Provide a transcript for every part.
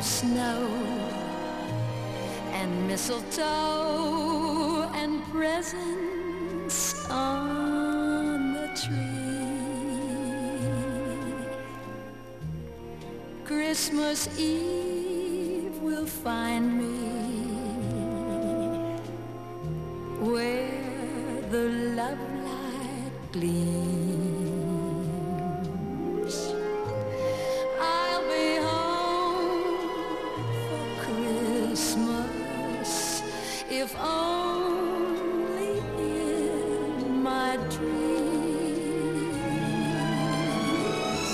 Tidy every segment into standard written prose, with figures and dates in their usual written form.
snow and mistletoe and presents on the tree. Christmas Eve will find me where the love light gleams. I'll be home for Christmas, if only in my dreams.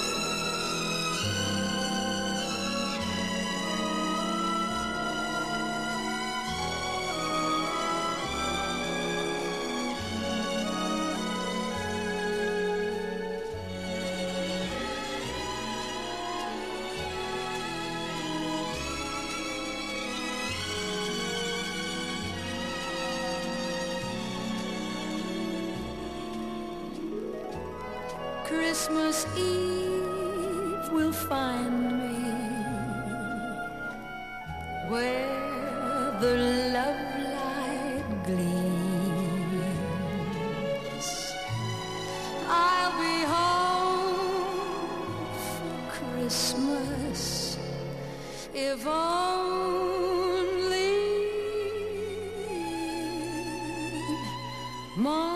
Christmas Eve will find me where the love light gleams. I'll be home for Christmas, if only my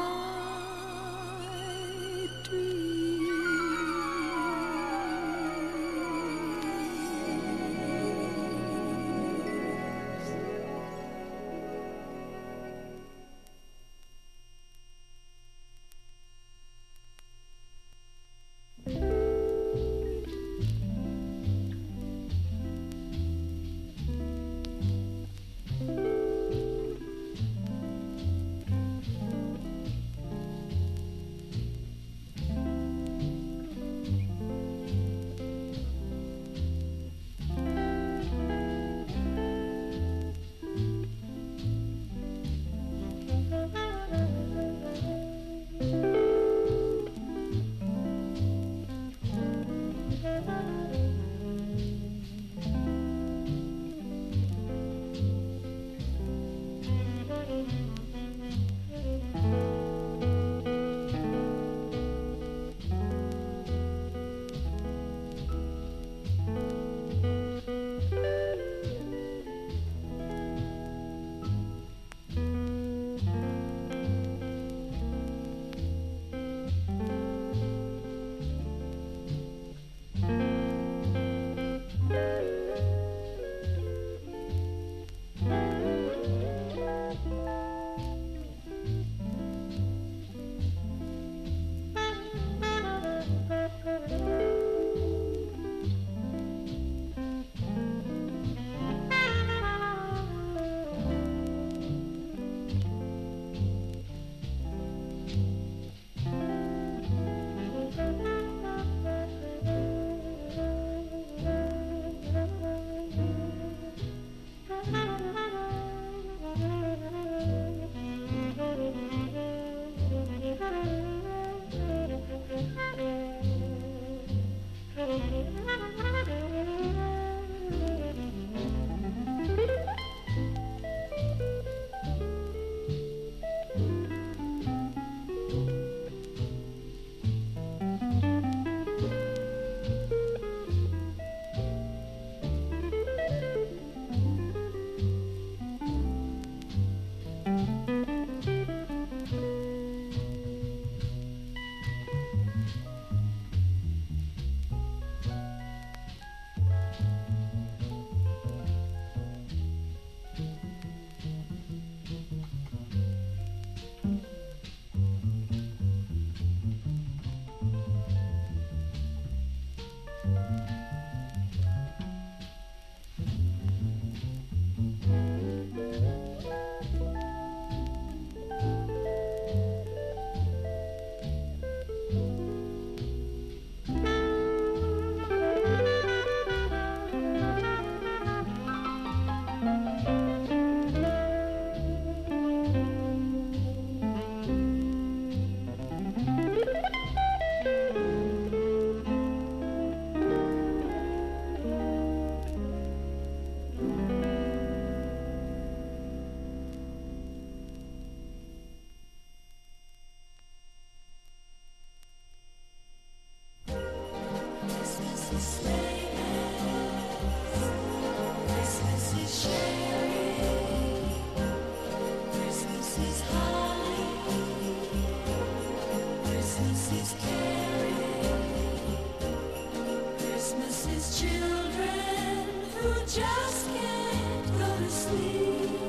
just can't go to sleep.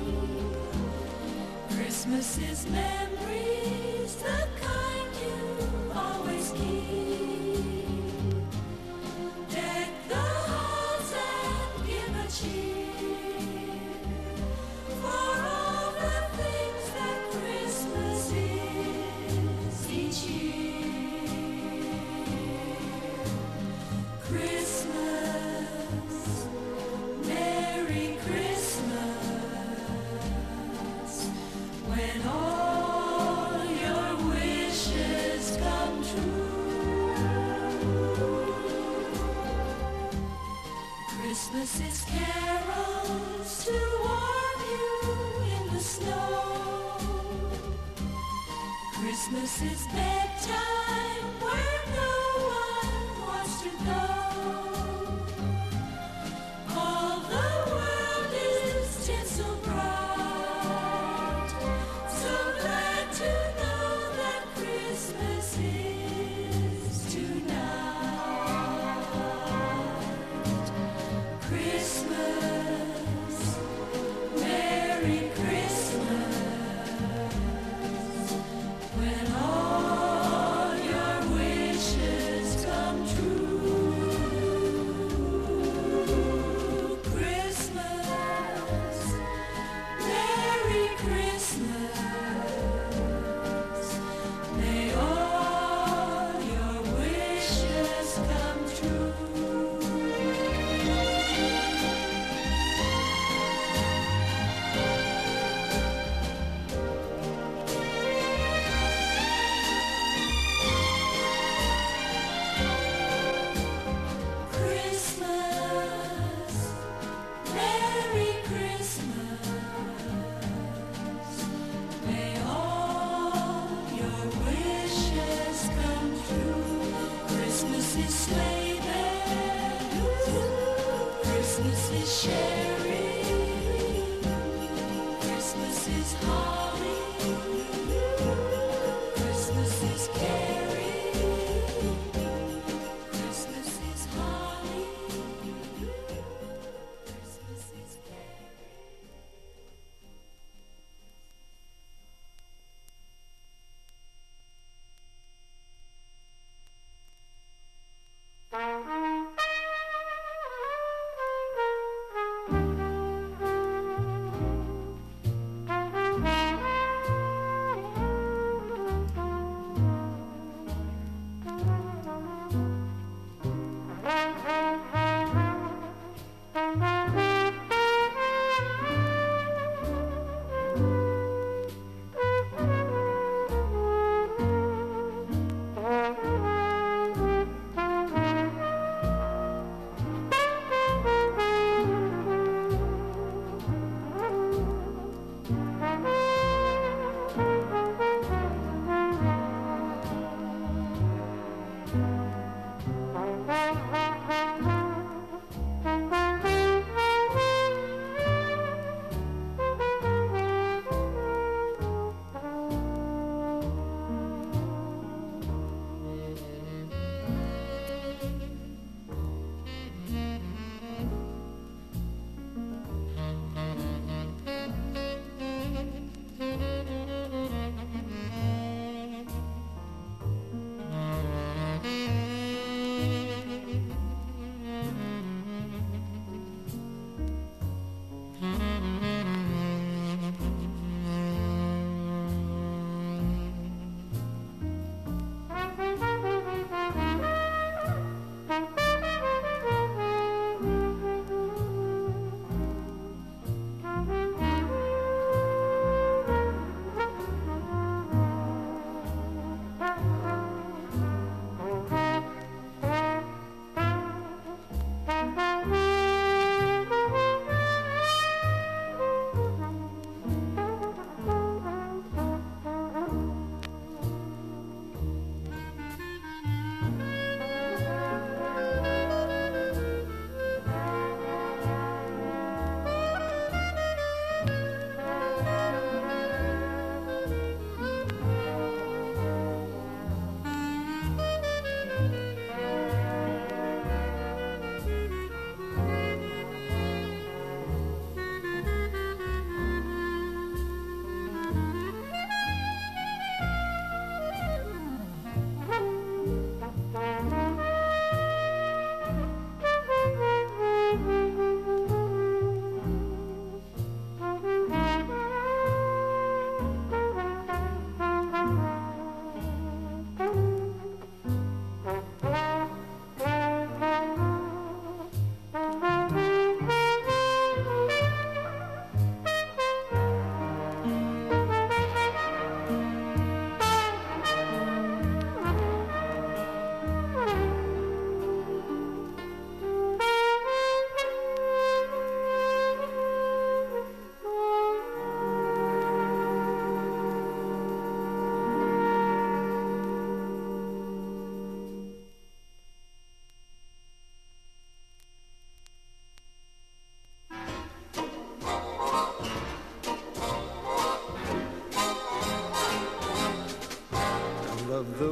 Christmas is memories, the kind you always keep. Deck the halls and give a cheer for all the things that Christmas is each year. Christmas, Merry Christmas, when all your wishes come true. Christmas is carols to warm you in the snow. Christmas is bedtime where no one wants to go. All the world is tinsel bright. So glad to know that Christmas is tonight. Christmas, Merry Christmas, when all your wishes come true.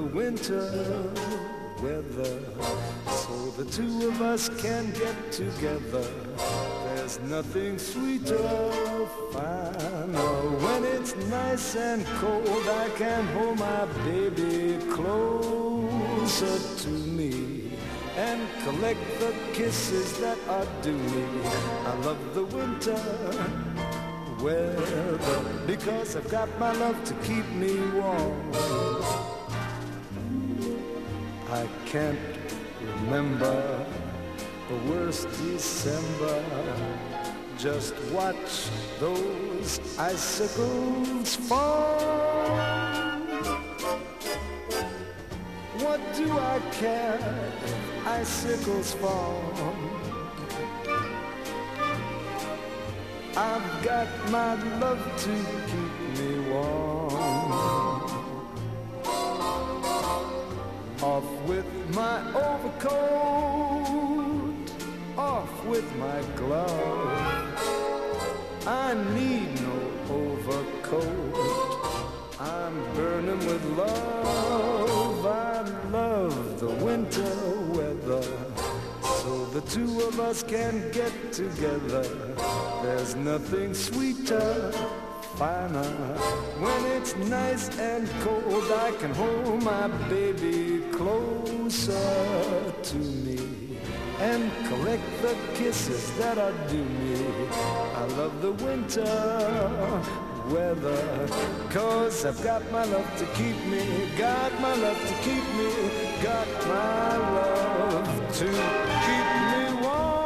winter weather so the two of us can get together. There's nothing sweeter, finer. When it's nice and cold, I can hold my baby closer to me and collect the kisses that are due me. I love the winter weather because I've got my love to keep me warm. I can't remember the worst December. Just watch those icicles fall. What do I care if icicles fall? I've got my love to keep me warm. Off with my overcoat, off with my gloves. I need no overcoat. I'm burning with love. I love the winter weather so the two of us can get together. There's nothing sweeter, finer. When it's nice and cold, I can hold my baby closer to me and collect the kisses that are due me. I love the winter weather 'cause I've got my love to keep me, got my love to keep me, got my love to keep me warm.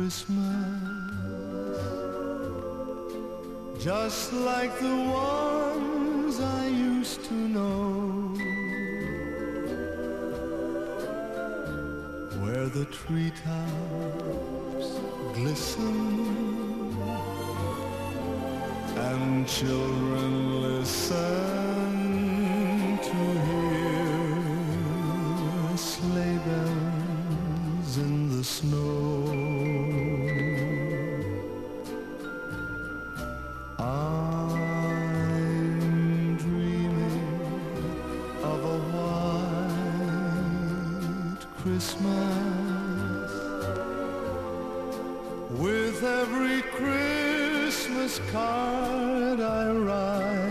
Christmas, just like the ones I used to know, where the treetops glisten and children listen to hear sleigh bells in the snow. I'm dreaming of a white Christmas, with every Christmas card I write.